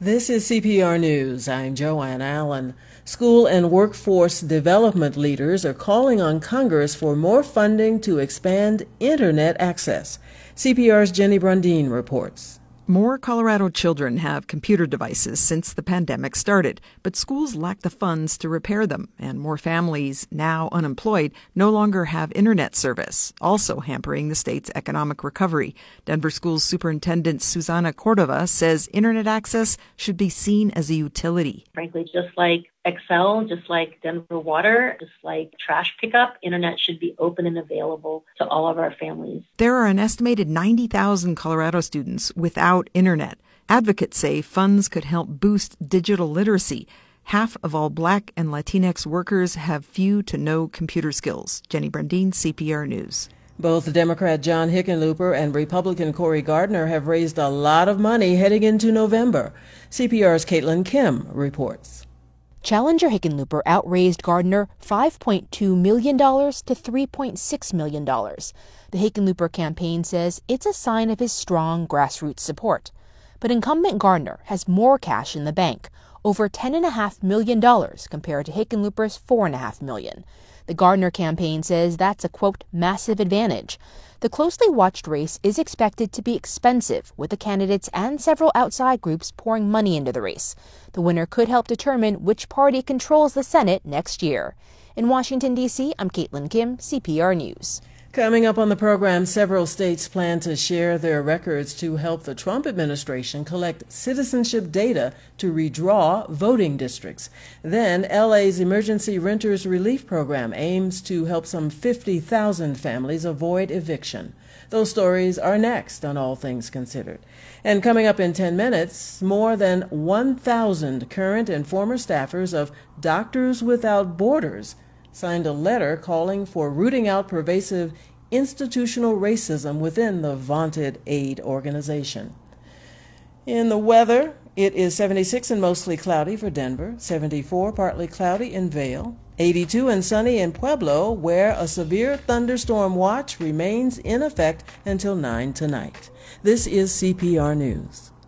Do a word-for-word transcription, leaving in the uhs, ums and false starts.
This is C P R News. I'm Joanne Allen. School and workforce development leaders are calling on Congress for more funding to expand Internet access. C P R's Jenny Brundin reports. More Colorado children have computer devices since the pandemic started, but schools lack the funds to repair them, and more families, now unemployed, no longer have internet service, also hampering the state's economic recovery. Denver Schools Superintendent Susana Cordova says internet access should be seen as a utility. Frankly, just like Excel, just like Denver Water, just like trash pickup, internet should be open and available to all of our families. There are an estimated ninety thousand Colorado students without internet. Advocates say funds could help boost digital literacy. Half of all Black and Latinx workers have few to no computer skills. Jenny Brundin, C P R News. Both Democrat John Hickenlooper and Republican Cory Gardner have raised a lot of money heading into November. C P R's Caitlin Kim reports. Challenger Hickenlooper outraised Gardner five point two million dollars to three point six million dollars. The Hickenlooper campaign says it's a sign of his strong grassroots support. But incumbent Gardner has more cash in the bank, over ten point five million dollars compared to Hickenlooper's four point five million dollars. The Gardner campaign says that's a, quote, massive advantage. The closely watched race is expected to be expensive, with the candidates and several outside groups pouring money into the race. The winner could help determine which party controls the Senate next year. In Washington, D C, I'm Caitlin Kim, C P R News. Coming up on the program, several states plan to share their records to help the Trump administration collect citizenship data to redraw voting districts. Then, L A's Emergency Renters Relief Program aims to help some fifty thousand families avoid eviction. Those stories are next on All Things Considered. And coming up in ten minutes, more than one thousand current and former staffers of Doctors Without Borders signed a letter calling for rooting out pervasive institutional racism within the vaunted aid organization. In the weather, it is seventy-six and mostly cloudy for Denver, seventy-four partly cloudy in Vail, eighty-two and sunny in Pueblo, where a severe thunderstorm watch remains in effect until nine tonight. This is C P R News.